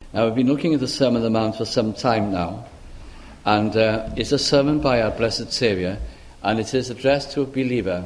Now, we've been looking at the Sermon on the Mount for some time now, and it's a sermon by our blessed Saviour, and it is addressed to a believer.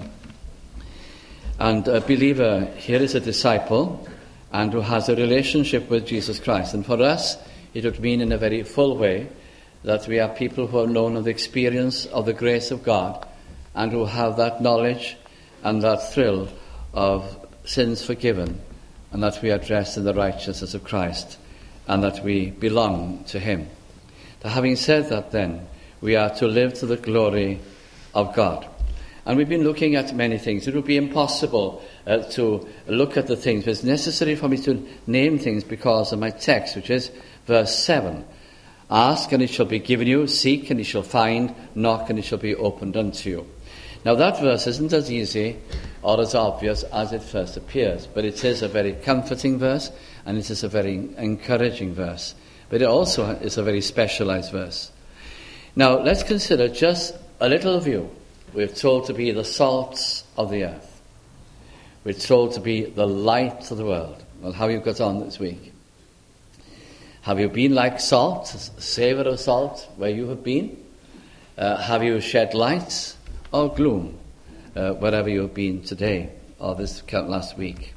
And a believer here is a disciple, and who has a relationship with Jesus Christ. And for us, it would mean in a very full way that we are people who have known of the experience of the grace of God, and who have that knowledge and that thrill of sins forgiven, and that we are dressed in the righteousness of Christ, and that we belong to him. Now, having said that, then, we are to live to the glory of God. And we've been looking at many things. It would be impossible to look at the things, but it's necessary for me to name things because of my text, which is verse 7. Ask, and it shall be given you. Seek, and you shall find. Knock, and it shall be opened unto you. Now, that verse isn't as easy or as obvious as it first appears, but it is a very comforting verse, and it is a very encouraging verse. But it also is a very specialized verse. Now, let's consider just a little view. We're told to be the salt of the earth. We're told to be the light of the world. Well, how have you got on this week? Have you been like salt, a savour of salt, where you have been? Have you shed light or gloom, wherever you have been today or this last week?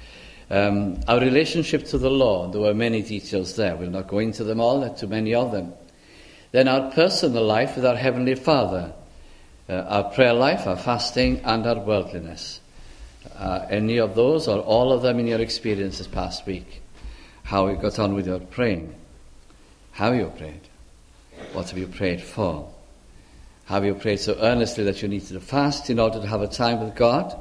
Our relationship to the law, there were many details there. We'll not go into them all, there are too many of them. Then our personal life with our Heavenly Father, our prayer life, our fasting, and our worldliness. Any of those or all of them in your experience this past week? How you got on with your praying? How you prayed? What have you prayed for? Have you prayed so earnestly that you needed to fast in order to have a time with God?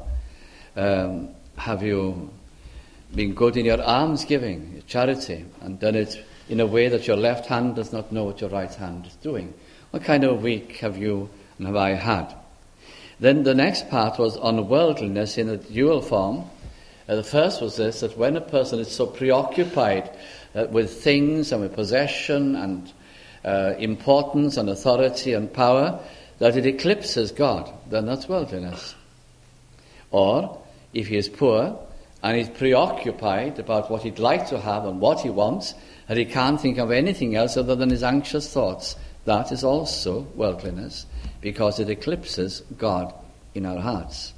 Have you been good in your almsgiving, your charity, and done it in a way that your left hand does not know what your right hand is doing? What kind of week have you and have I had? Then the next part was on worldliness in a dual form. The first was this, that when a person is so preoccupied with things and with possession and importance and authority and power that it eclipses God, then that's worldliness. Or if he is poor and he's preoccupied about what he'd like to have and what he wants, and he can't think of anything else other than his anxious thoughts, that is also worldliness, because it eclipses God in our hearts.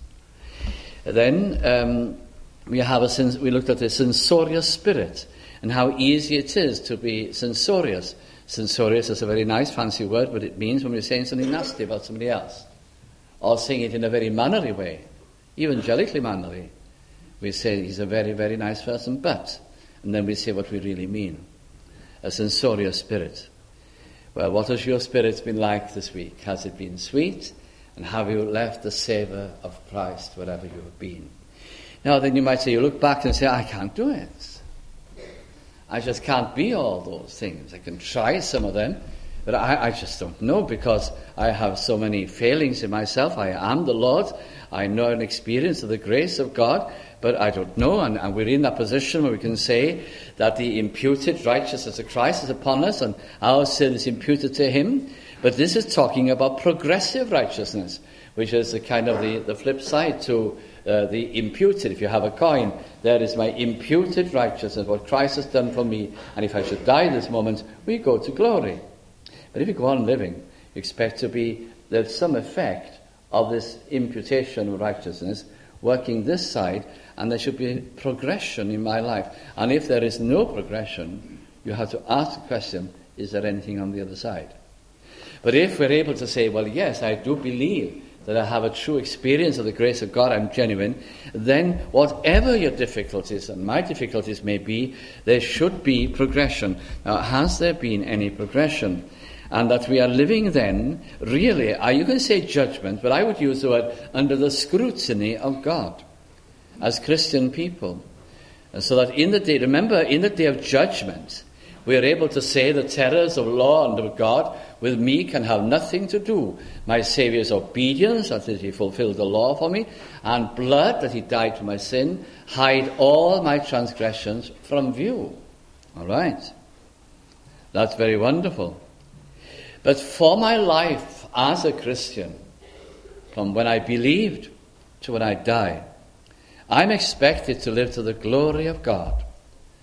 Then we looked at the censorious spirit and how easy it is to be censorious. Censorious is a very nice fancy word, but it means when we're saying something nasty about somebody else, or saying it in a very mannerly way, evangelically mannerly. We say he's a very, very nice person, but, and then we say what we really mean. A censorious spirit. Well, what has your spirit been like this week? Has it been sweet? And have you left the savour of Christ wherever you have been? Now, then you might say, you look back and say, I can't do it. I just can't be all those things. I can try some of them, but I just don't know, because I have so many failings in myself. I am the Lord. I know an experience of the grace of God, but I don't know. And we're in that position where we can say that the imputed righteousness of Christ is upon us and our sin is imputed to him. But this is talking about progressive righteousness, which is the kind of the flip side to the imputed. If you have a coin, there is my imputed righteousness, what Christ has done for me. And if I should die this moment, we go to glory. But if you go on living, you expect there's some effect of this imputation of righteousness working this side, and there should be progression in my life. And if there is no progression, you have to ask the question, is there anything on the other side? But if we're able to say, well, yes, I do believe that I have a true experience of the grace of God, I'm genuine, then whatever your difficulties, and my difficulties may be, there should be progression. Now, has there been any progression? And that we are living then, really, you can say judgment, but I would use the word under the scrutiny of God as Christian people. And so that in the day, remember, in the day of judgment, we are able to say the terrors of law and of God with me can have nothing to do. My Saviour's obedience, that he fulfilled the law for me, and blood, that he died for my sin, hide all my transgressions from view. All right. That's very wonderful. But for my life as a Christian, from when I believed to when I die, I'm expected to live to the glory of God.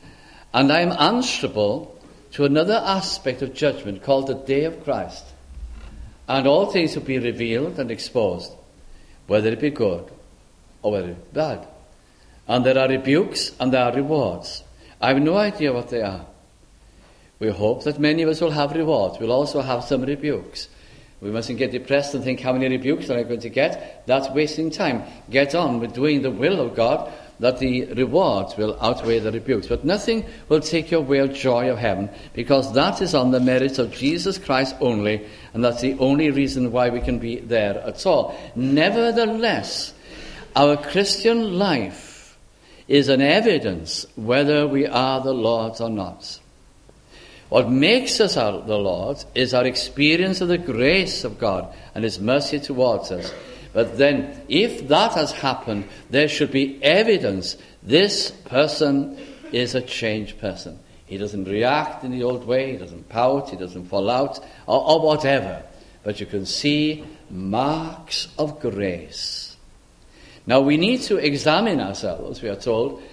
And I am answerable to another aspect of judgment called the day of Christ. And all things will be revealed and exposed, whether it be good or whether it be bad. And there are rebukes and there are rewards. I have no idea what they are. We hope that many of us will have rewards. We'll also have some rebukes. We mustn't get depressed and think, how many rebukes am I going to get? That's wasting time. Get on with doing the will of God, that the rewards will outweigh the rebukes. But nothing will take away your joy of heaven, because that is on the merits of Jesus Christ only, and that's the only reason why we can be there at all. Nevertheless, our Christian life is an evidence whether we are the Lord's or not. What makes us the Lord's is our experience of the grace of God and His mercy towards us. But then, if that has happened, there should be evidence this person is a changed person. He doesn't react in the old way, he doesn't pout, he doesn't fall out, or whatever. But you can see marks of grace. Now, we need to examine ourselves, we are told,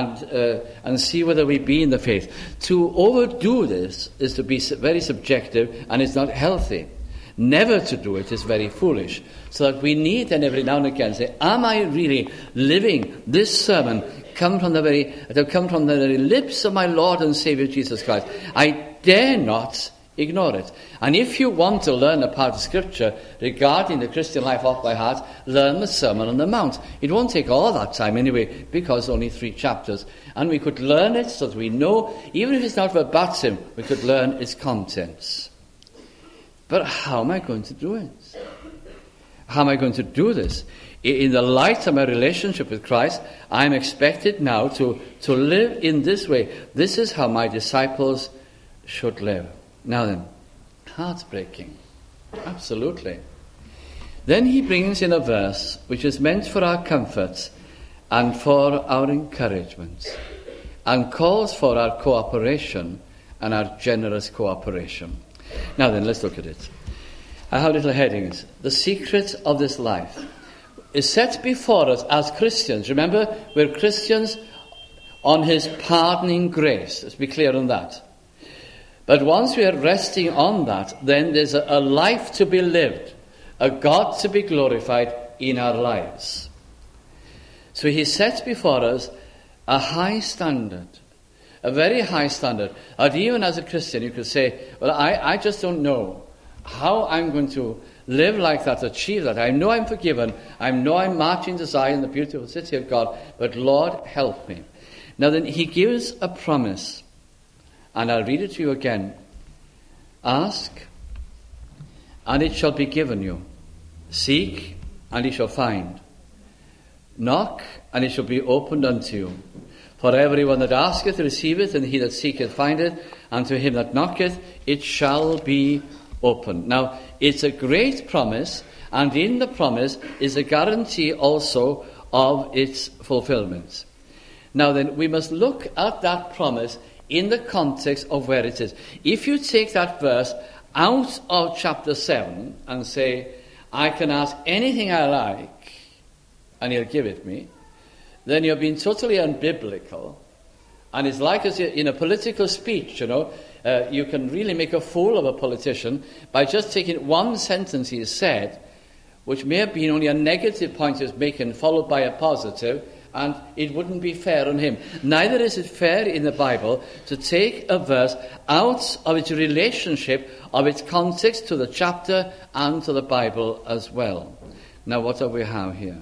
and see whether we be in the faith. To overdo this is to be very subjective, and it's not healthy. Never to do it is very foolish. So that we need then every now and again say, am I really living this sermon come from the very lips of my Lord and Saviour Jesus Christ? I dare not ignore it. And if you want to learn a part of Scripture regarding the Christian life off by heart, learn the Sermon on the Mount. It won't take all that time anyway, because only 3 chapters. And we could learn it so that we know, even if it's not verbatim, we could learn its contents. But how am I going to do it? How am I going to do this? In the light of my relationship with Christ, I am expected now to live in this way. This is how my disciples should live. Now then, heartbreaking. Absolutely. Then he brings in a verse which is meant for our comfort and for our encouragement, and calls for our cooperation and our generous cooperation. Now then, let's look at it. I have little headings. The secret of this life is set before us as Christians. Remember, we're Christians on His pardoning grace. Let's be clear on that. But once we are resting on that, then there's a life to be lived, a God to be glorified in our lives. So He sets before us a high standard, a very high standard. And even as a Christian, you could say, well, I just don't know how I'm going to live like that, achieve that. I know I'm forgiven. I know I'm marching to Zion, the beautiful city of God. But Lord, help me. Now then, He gives a promise. And I'll read it to you again. Ask, and it shall be given you. Seek, and ye shall find. Knock, and it shall be opened unto you. For everyone that asketh receiveth, and he that seeketh findeth, and to him that knocketh it shall be opened. Now, it's a great promise, and in the promise is a guarantee also of its fulfillment. Now then, we must look at that promise in the context of where it is. If you take that verse out of chapter 7 and say, I can ask anything I like, and He'll give it me, then you're being totally unbiblical. And it's like as in a political speech, you can really make a fool of a politician by just taking one sentence he has said, which may have been only a negative point he was making, followed by a positive, and it wouldn't be fair on him. Neither is it fair in the Bible to take a verse out of its relationship, of its context to the chapter and to the Bible as well. Now, what do we have here?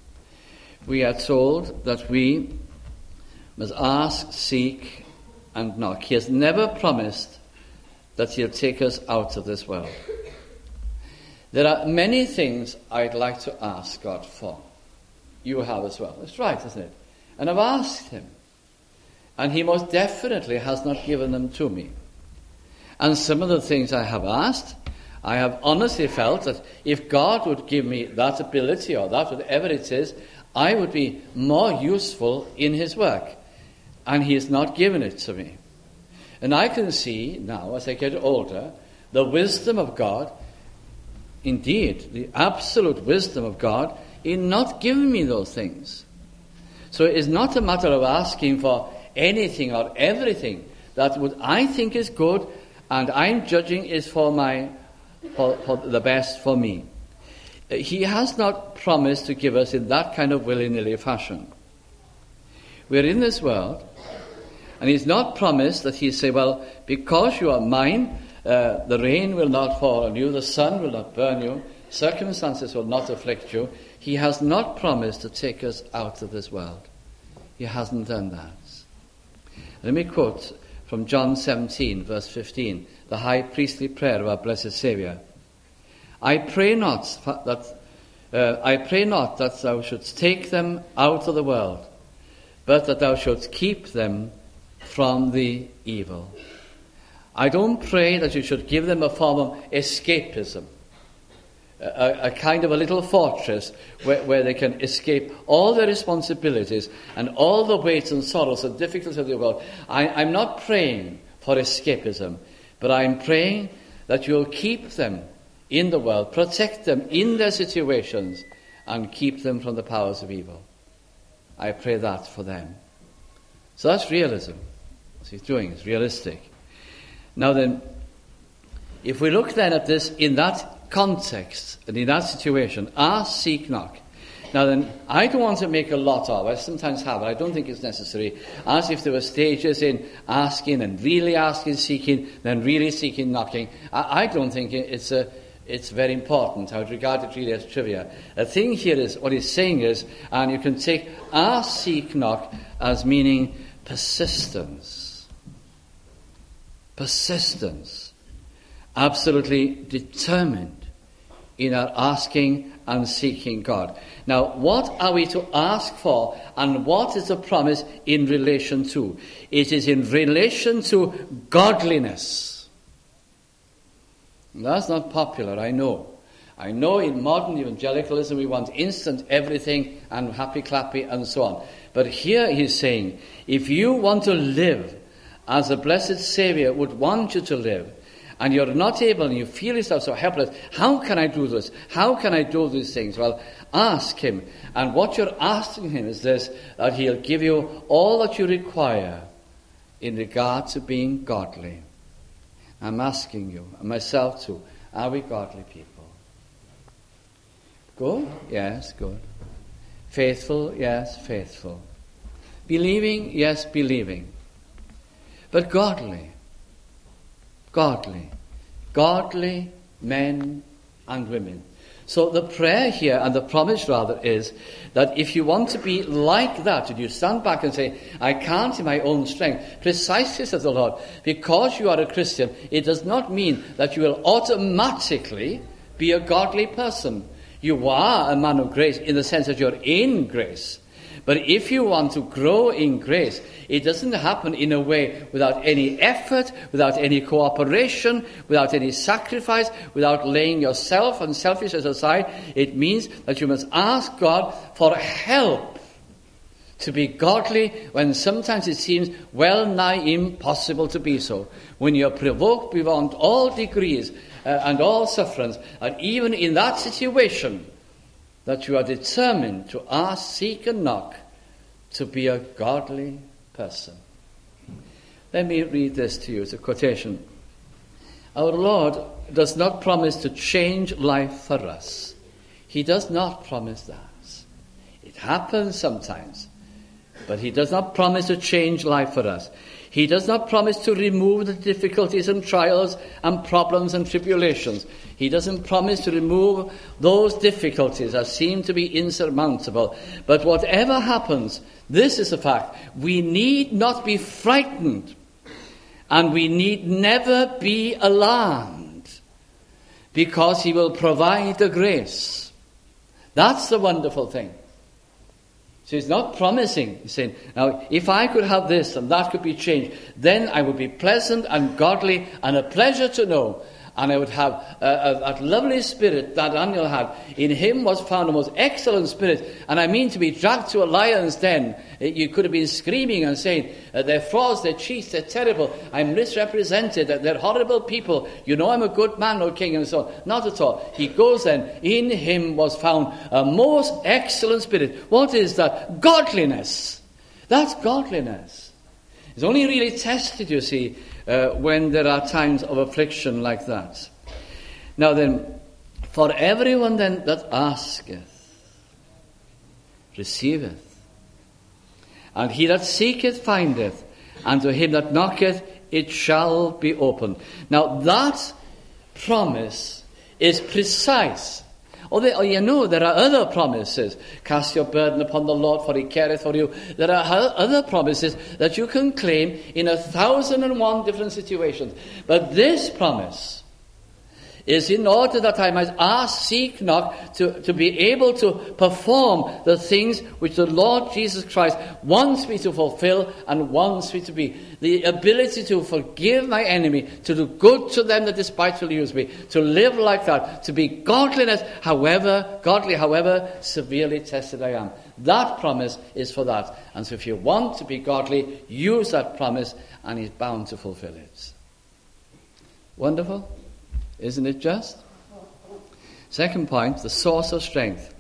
We are told that we must ask, seek, and knock. He has never promised that He'll take us out of this world. There are many things I'd like to ask God for. You have as well. That's right, isn't it? And I've asked Him. And He most definitely has not given them to me. And some of the things I have asked, I have honestly felt that if God would give me that ability or that, whatever it is, I would be more useful in His work. And He has not given it to me. And I can see now, as I get older, the wisdom of God, indeed, the absolute wisdom of God, in not giving me those things. So it is not a matter of asking for anything or everything that what I think is good and I'm judging is for the best for me. He has not promised to give us in that kind of willy-nilly fashion. We're in this world, and he's not promised that he'll say, well, because you are mine, the rain will not fall on you, the sun will not burn you, circumstances will not afflict you. He has not promised to take us out of this world. He hasn't done that. Let me quote from John 17, verse 15, the high priestly prayer of our blessed Saviour. I pray not that thou shouldst take them out of the world, but that thou shouldst keep them from the evil. I don't pray that you should give them a form of escapism, a kind of a little fortress where they can escape all their responsibilities and all the weights and sorrows and difficulties of the world. I'm not praying for escapism, but I'm praying that you'll keep them in the world, protect them in their situations, and keep them from the powers of evil. I pray that for them. So that's realism. What he's doing is realistic. Now then, if we look then at this in that context and in that situation, ask, seek, knock. Now then, I don't want to make a lot of, I sometimes have, but I don't think it's necessary, as if there were stages in asking and really asking, seeking, then really seeking, knocking. I don't think it's very important. I would regard it really as trivia. The thing here is, what he's saying is, and you can take ask, seek, knock as meaning persistence. Persistence. Absolutely determined in our asking and seeking God. Now, what are we to ask for, and what is the promise in relation to? It is in relation to godliness. That's not popular, I know. I know in modern evangelicalism we want instant everything and happy-clappy and so on. But here he's saying, if you want to live as the blessed Saviour would want you to live, and you're not able and you feel yourself so helpless, how can I do this? How can I do these things? Well, ask him. And what you're asking him is this, that he'll give you all that you require in regard to being godly. I'm asking you, and myself too, are we godly people? Good? Yes, good. Faithful? Yes, faithful. Believing? Yes, believing. But godly. Godly men and women. So the prayer here, and the promise rather, is that if you want to be like that, and you stand back and say, I can't in my own strength, precisely says the Lord, because you are a Christian, it does not mean that you will automatically be a godly person. You are a man of grace in the sense that you're in grace. But if you want to grow in grace, it doesn't happen in a way without any effort, without any cooperation, without any sacrifice, without laying yourself and selfishness aside. It means that you must ask God for help to be godly when sometimes it seems well nigh impossible to be so. When you're provoked beyond all degrees and all sufferance, and even in that situation, that you are determined to ask, seek, and knock to be a godly person. Let me read this to you. It's a quotation. Our Lord does not promise to change life for us. He does not promise that. It happens sometimes, but he does not promise to change life for us. He does not promise to remove the difficulties and trials and problems and tribulations. He doesn't promise to remove those difficulties that seem to be insurmountable. But whatever happens, this is a fact. We need not be frightened, and we need never be alarmed, because he will provide the grace. That's the wonderful thing. So he's not promising. He's saying, now, if I could have this and that could be changed, then I would be pleasant and godly and a pleasure to know. And I would have that lovely spirit that Daniel had. In him was found a most excellent spirit. And I mean to be dragged to a lion's den. You could have been screaming and saying, they're frauds, they're cheats, they're terrible. I'm misrepresented, they're horrible people. You know I'm a good man, O king, and so on. Not at all. He goes then, in him was found a most excellent spirit. What is that? Godliness. That's godliness. It's only really tested, you see, when there are times of affliction like that. Now then, for everyone then that asketh, receiveth. And he that seeketh findeth, and to him that knocketh it shall be opened. Now that promise is precise. You know, there are other promises. Cast your burden upon the Lord, for he careth for you. There are other promises that you can claim in 1,001 different situations. But this promise is in order that I might ask, seek, knock, to be able to perform the things which the Lord Jesus Christ wants me to fulfill and wants me to be. The ability to forgive my enemy, to do good to them that despitefully use me, to live like that, to be godly, however severely tested I am. That promise is for that. And so if you want to be godly, use that promise, and he's bound to fulfill it. Wonderful? Isn't it just? Second point, the source of strength.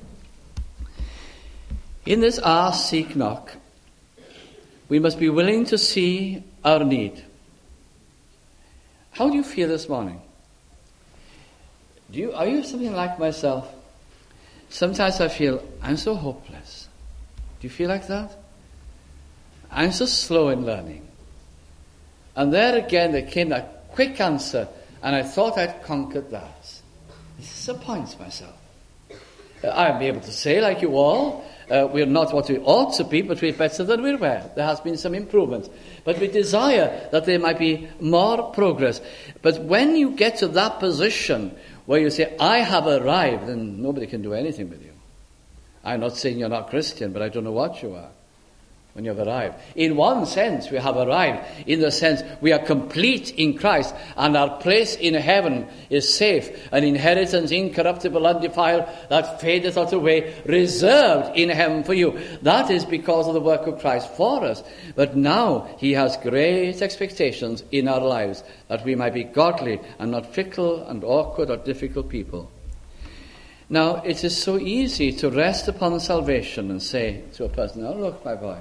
In this ask, seek, knock, we must be willing to see our need. How do you feel this morning? Are you something like myself? Sometimes I feel, I'm so hopeless. Do you feel like that? I'm so slow in learning. And there again, there came that quick answer, and I thought I'd conquered that. It disappoints myself. I'll be able to say, like you all, we're not what we ought to be, but we're better than we were. There has been some improvement. But we desire that there might be more progress. But when you get to that position where you say, I have arrived, then nobody can do anything with you. I'm not saying you're not Christian, but I don't know what you are when you've arrived. In one sense, we have arrived. In the sense, we are complete in Christ, and our place in heaven is safe, an inheritance incorruptible, undefiled, that fadeth not away, reserved in heaven for you. That is because of the work of Christ for us. But now he has great expectations in our lives, that we might be godly and not fickle and awkward or difficult people. Now, it is so easy to rest upon salvation and say to a person, oh, look, my boy,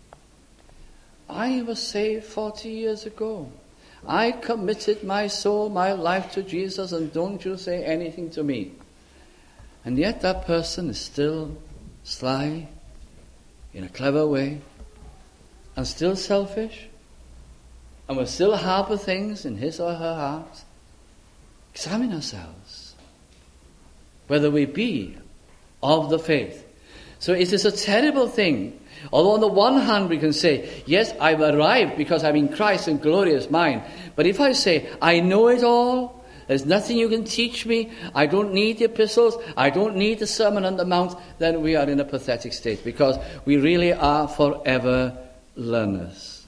I was saved 40 years ago. I committed my soul, my life to Jesus, and don't you say anything to me. And yet that person is still sly, in a clever way, and still selfish, and will still harbor things in his or her heart. Examine ourselves, whether we be of the faith. So it is a terrible thing. Although on the one hand we can say, yes, I've arrived because I'm in Christ and glory is mine. But if I say, I know it all, there's nothing you can teach me, I don't need the epistles, I don't need the Sermon on the Mount, then we are in a pathetic state, because we really are forever learners.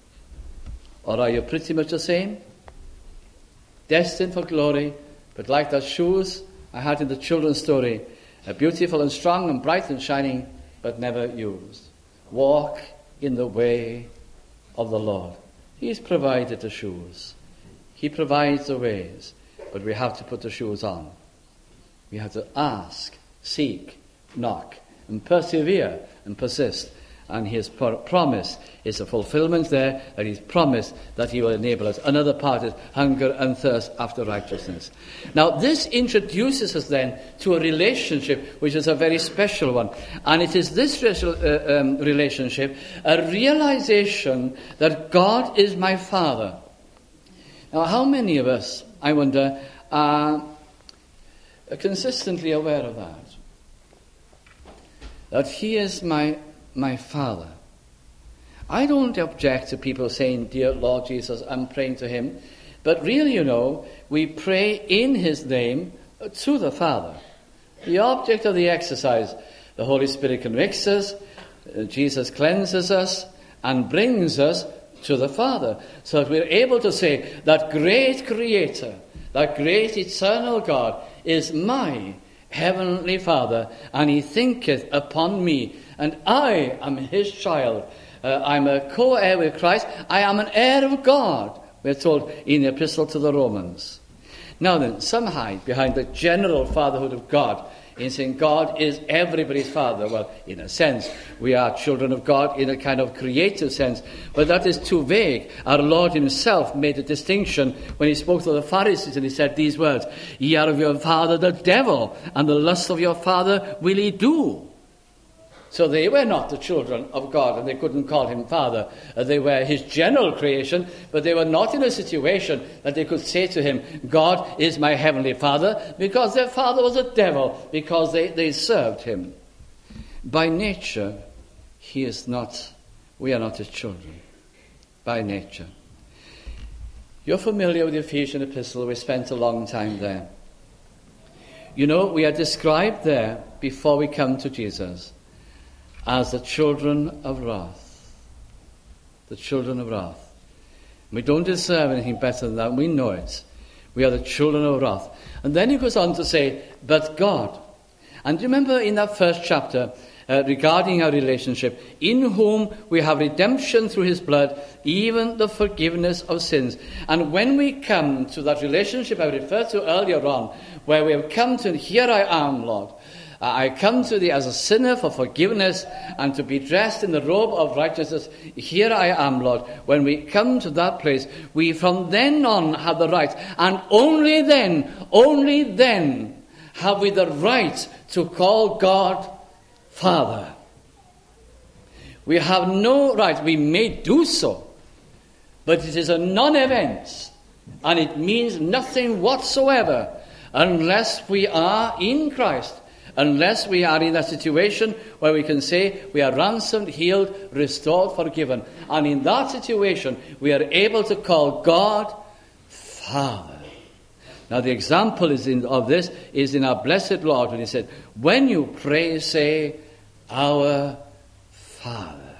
Or are you pretty much the same? Destined for glory, but like those shoes I had in the children's story, beautiful and strong and bright and shining, but never used. Walk in the way of the Lord. He's provided the shoes. He provides the ways, but we have to put the shoes on. We have to ask, seek, knock, and persevere and persist. And his promise is a fulfillment there, that he's promised that he will enable us. Another part is hunger and thirst after righteousness. Now, this introduces us then to a relationship which is a very special one. And it is this relationship, a realization that God is my Father. Now, how many of us, I wonder, are consistently aware of that? That he is my Father. I don't object to people saying, dear Lord Jesus, I'm praying to him. But really, we pray in his name to the Father. The object of the exercise, the Holy Spirit convicts us, Jesus cleanses us, and brings us to the Father. So that we're able to say, that great Creator, that great eternal God is my heavenly Father, and he thinketh upon me, and I am his child. I'm a co-heir with Christ. I am an heir of God, we're told in the Epistle to the Romans. Now then, some hide behind the general fatherhood of God in saying God is everybody's Father. Well, in a sense, we are children of God in a kind of creative sense, but that is too vague. Our Lord himself made a distinction when he spoke to the Pharisees, and he said these words, "Ye are of your father the devil, and the lust of your father will ye do." So they were not the children of God, and they couldn't call him Father. They were his general creation, but they were not in a situation that they could say to him, "God is my heavenly Father," because their father was a devil, because they served him. By nature, we are not his children. By nature. You're familiar with the Ephesian epistle. We spent a long time there. You know, we are described there, before we come to Jesus, as the children of wrath. The children of wrath. We don't deserve anything better than that. We know it. We are the children of wrath. And then he goes on to say, but God. And do you remember in that first chapter, regarding our relationship, in whom we have redemption through his blood, even the forgiveness of sins. And when we come to that relationship I referred to earlier on, where we have come to, here I am, Lord. I come to thee as a sinner for forgiveness and to be dressed in the robe of righteousness. Here I am, Lord. When we come to that place, we from then on have the right. And only then have we the right to call God Father. We have no right. We may do so, but it is a non-event, and it means nothing whatsoever unless we are in Christ. Unless we are in that situation where we can say we are ransomed, healed, restored, forgiven. And in that situation, we are able to call God Father. Now the example of this is in our blessed Lord when he said, when you pray, say, Our Father.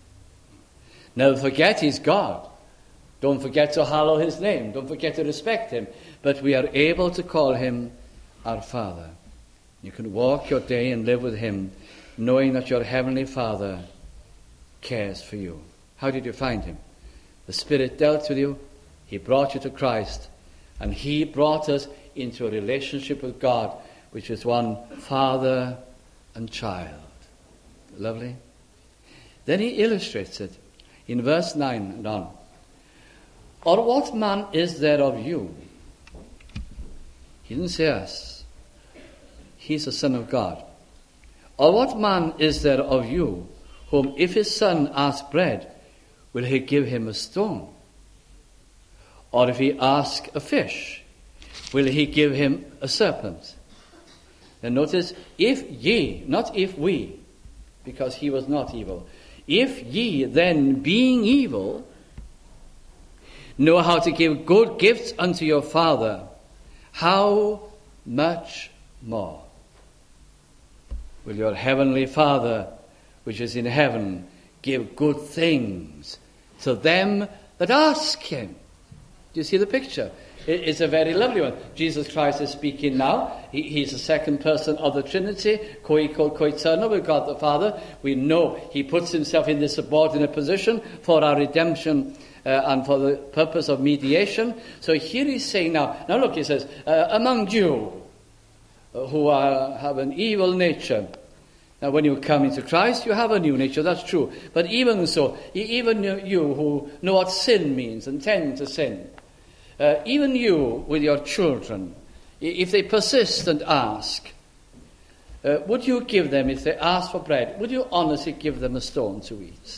Never forget he's God. Don't forget to hallow his name. Don't forget to respect him. But we are able to call him our Father. You can walk your day and live with him, knowing that your heavenly Father cares for you. How did you find him? The Spirit dealt with you. He brought you to Christ. And he brought us into a relationship with God, which is one father and child. Lovely. Then he illustrates it in verse 9 and on. Or what man is there of you? He didn't say us. He's the Son of God. Or what man is there of you, whom if his son asks bread, will he give him a stone? Or if he asks a fish, will he give him a serpent? And notice, if ye, not if we, because he was not evil. If ye then, being evil, know how to give good gifts unto your Father, how much more will your heavenly Father, which is in heaven, give good things to them that ask him? Do you see the picture? It's a very lovely one. Jesus Christ is speaking now. He's the second person of the Trinity, co-equal, co-eternal with God the Father. We know he puts himself in this subordinate position for our redemption and for the purpose of mediation. So here he's saying now look, he says, among you who have an evil nature. Now when you come into Christ, you have a new nature, that's true. But even so, even you who know what sin means and tend to sin, even you with your children, if they persist and ask, would you give them, if they ask for bread, would you honestly give them a stone to eat?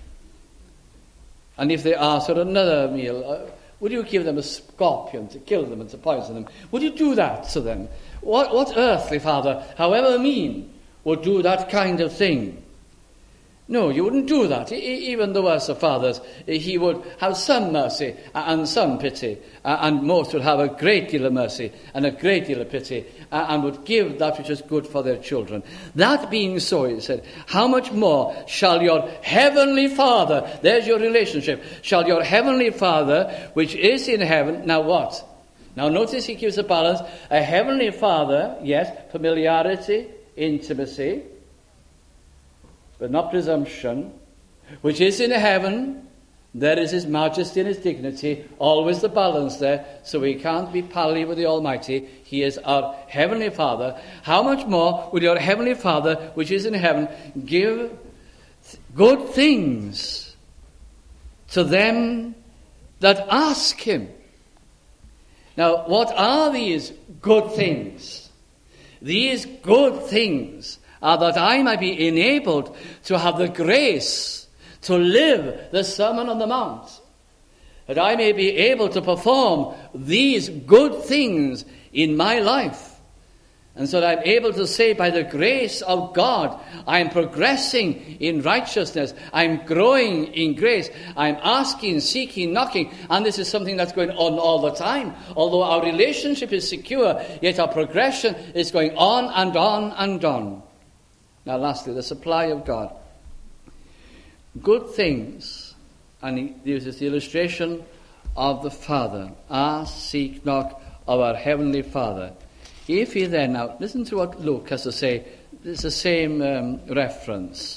And if they ask for another meal, would you give them a scorpion to kill them and to poison them? Would you do that to them? What earthly father, however mean, would do that kind of thing? No, you wouldn't do that. Even the worst of fathers, he would have some mercy and some pity, and most would have a great deal of mercy and a great deal of pity, and would give that which is good for their children. That being so, he said, how much more shall your heavenly Father, there's your relationship, shall your heavenly Father, which is in heaven, now what? Now notice he gives a balance. A heavenly Father, yes, familiarity, intimacy, but not presumption, which is in heaven, There is his majesty and his dignity, always the balance there, so we can't be pally with the Almighty. He is our Heavenly Father. How much more will your Heavenly Father, which is in heaven, give good things to them that ask him? Now, what are these good things? These good things are that I might be enabled to have the grace to live the Sermon on the Mount, that I may be able to perform these good things in my life. And so that I'm able to say, by the grace of God, I'm progressing in righteousness. I'm growing in grace. I'm asking, seeking, knocking. And this is something that's going on all the time. Although our relationship is secure, yet our progression is going on and on and on. Now lastly, the supply of God. Good things. And he uses the illustration of the Father. Ask, seek, knock of our Heavenly Father. If he then, now listen to what Luke has to say, it's the same reference.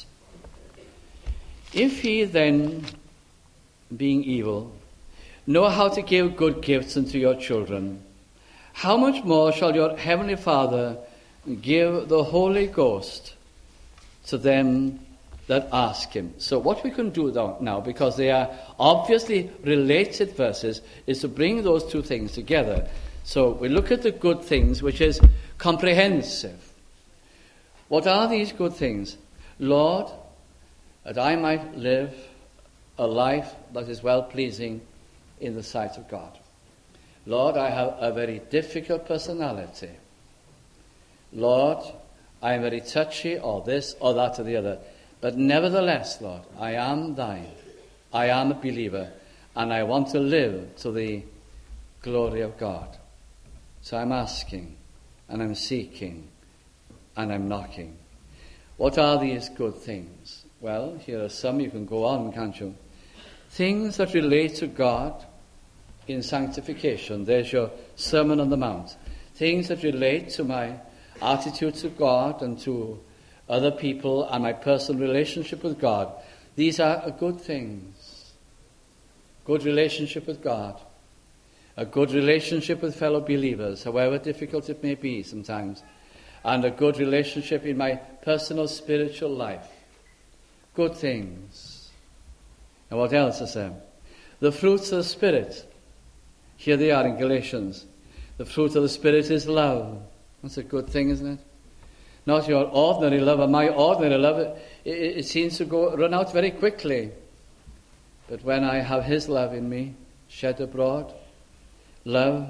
If he then, being evil, know how to give good gifts unto your children, how much more shall your Heavenly Father give the Holy Ghost to them that ask him? So what we can do now, because they are obviously related verses, is to bring those two things together. So we look at the good things, which is comprehensive. What are these good things? Lord, that I might live a life that is well-pleasing in the sight of God. Lord, I have a very difficult personality. Lord, I am very touchy, or this or that or the other. But nevertheless, Lord, I am thine. I am a believer, and I want to live to the glory of God. So I'm asking, and I'm seeking, and I'm knocking. What are these good things? Well, here are some. You can go on, can't you? Things that relate to God in sanctification. There's your Sermon on the Mount. Things that relate to my attitude to God and to other people and my personal relationship with God. These are good things. Good relationship with God. A good relationship with fellow believers, however difficult it may be sometimes. And a good relationship in my personal spiritual life. Good things. And what else is there? The fruits of the Spirit. Here they are in Galatians. The fruit of the Spirit is love. That's a good thing, isn't it? Not your ordinary love, or my ordinary love. It seems to run out very quickly. But when I have his love in me, shed abroad, love,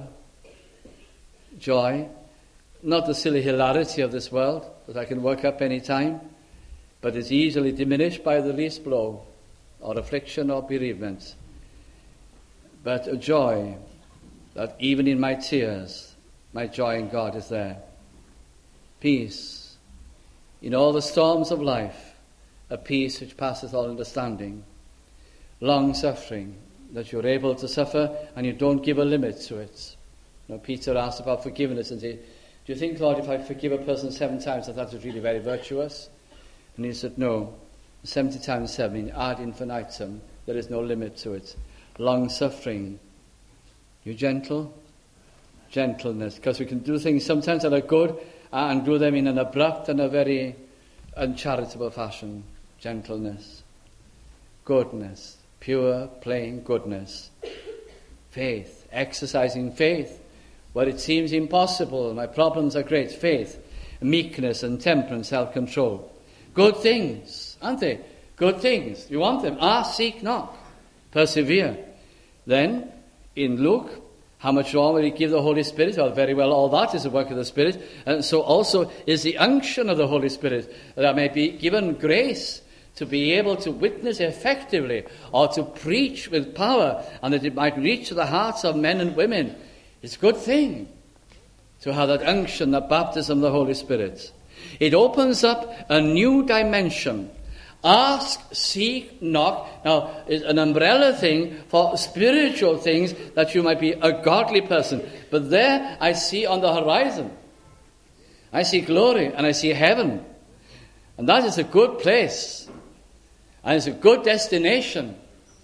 joy, not the silly hilarity of this world that I can work up any time, but is easily diminished by the least blow, or affliction, or bereavement. But a joy that even in my tears, my joy in God is there. Peace. In all the storms of life, a peace which passeth all understanding. Long suffering, that you're able to suffer and you don't give a limit to it. You know, Peter asked about forgiveness and said, do you think, Lord, if I forgive a person 7 times, that is really very virtuous? And he said, no, 70 times 7, ad infinitum, there is no limit to it. Long suffering. You gentle? Gentleness, because we can do things sometimes that are good and do them in an abrupt and a very uncharitable fashion. Gentleness. Goodness. Pure, plain goodness. Faith. Exercising faith where it seems impossible. My problems are great. Faith. Meekness and temperance, self-control. Good things, aren't they? Good things. You want them. Ask, seek, knock. Persevere. Then, in Luke, how much more will he give the Holy Spirit? Well, very well, all that is the work of the Spirit. And so also is the unction of the Holy Spirit, that I may be given grace to be able to witness effectively or to preach with power, and that it might reach to the hearts of men and women. It's a good thing to have that unction, that baptism of the Holy Spirit. It opens up a new dimension. Ask, seek, knock. Now, it's an umbrella thing for spiritual things, that you might be a godly person. But there I see on the horizon, I see glory and I see heaven. And that is a good place. And it's a good destination.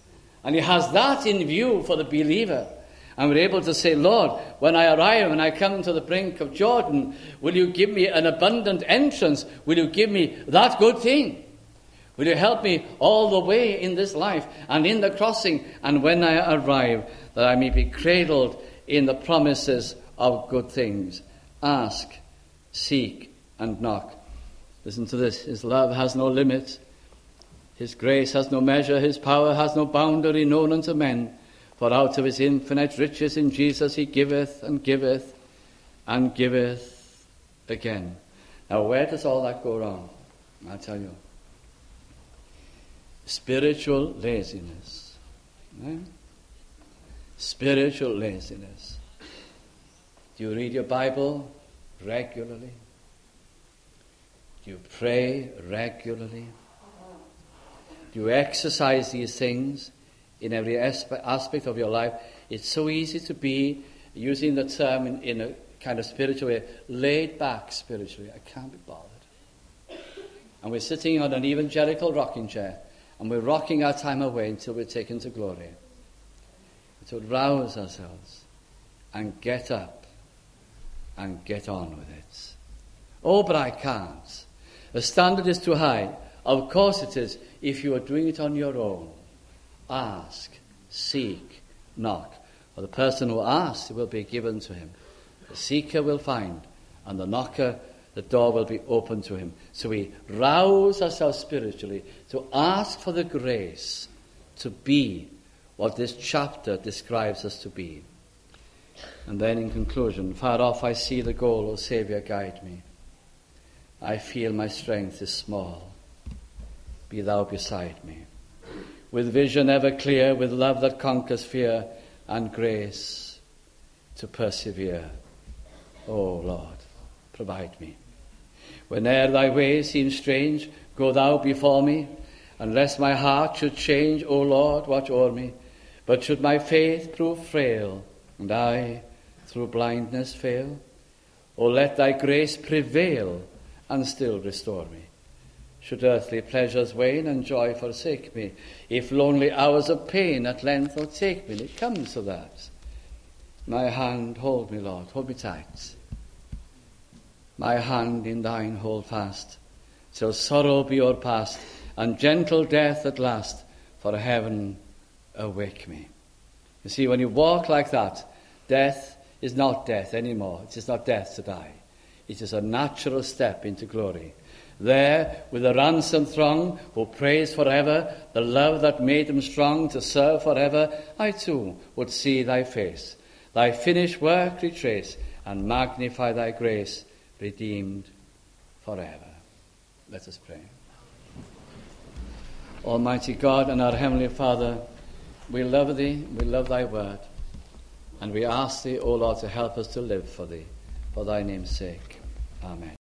And he has that in view for the believer. And we're able to say, Lord, when I arrive and I come to the brink of Jordan, will you give me an abundant entrance? Will you give me that good thing? Will you help me all the way in this life and in the crossing, and when I arrive, that I may be cradled in the promises of good things? Ask, seek, and knock. Listen to this. His love has no limit. His grace has no measure. His power has no boundary known unto men. For out of his infinite riches in Jesus he giveth and giveth and giveth again. Now, where does all that go wrong? I'll tell you. Spiritual laziness. Right? Spiritual laziness. Do you read your Bible regularly? Do you pray regularly? Do you exercise these things in every aspect of your life? It's so easy to be, using the term in a kind of spiritual way, laid back spiritually. I can't be bothered. And we're sitting on an evangelical rocking chair, and we're rocking our time away until we're taken to glory. To rouse ourselves and get up and get on with it. Oh, but I can't. The standard is too high. Of course it is, if you are doing it on your own. Ask, seek, knock. For the person who asks, it will be given to him. The seeker will find, and the knocker, the door will be open to him. So we rouse ourselves spiritually to ask for the grace to be what this chapter describes us to be. And then in conclusion, far off I see the goal, O Saviour, guide me. I feel my strength is small. Be thou beside me. With vision ever clear, with love that conquers fear, and grace to persevere. O Lord, provide me. Whene'er thy ways seem strange, go thou before me. Unless my heart should change, O Lord, watch o'er me. But should my faith prove frail, and I through blindness fail, O let thy grace prevail, and still restore me. Should earthly pleasures wane and joy forsake me, if lonely hours of pain at length o'ertake me, and it comes to that. My hand hold me, Lord, hold me tight. My hand in thine hold fast, till sorrow be o'erpast, and gentle death at last, for heaven awake me. You see, when you walk like that, death is not death anymore. It is not death to die. It is a natural step into glory. There, with the ransomed throng who praise forever the love that made them strong to serve forever, I too would see thy face, thy finished work retrace, and magnify thy grace, redeemed forever. Let us pray. Almighty God and our Heavenly Father, we love thee, we love thy word, and we ask thee, O Lord, to help us to live for thee, for thy name's sake. Amen.